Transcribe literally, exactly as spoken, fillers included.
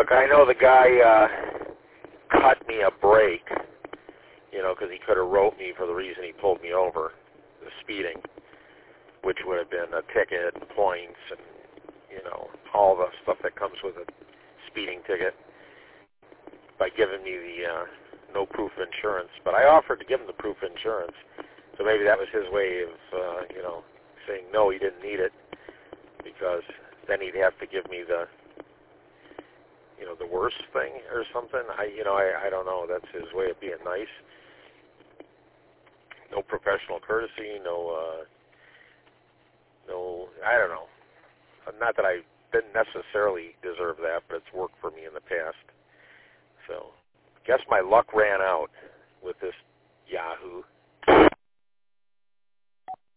Look, I know the guy uh, cut me a break, you know, because he could have wrote me for the reason he pulled me over, the speeding, which would have been a ticket and points and, you know, all the stuff that comes with a speeding ticket by giving me the uh, no proof insurance. But I offered to give him the proof insurance, so maybe that was his way of, uh, you know, saying no, he didn't need it, because then he'd have to give me the, you know, the worst thing or something. I, you know, I, I don't know. That's his way of being nice. No professional courtesy, no, uh, no, I don't know. Not that I didn't necessarily deserve that, but it's worked for me in the past. So, guess my luck ran out with this Yahoo.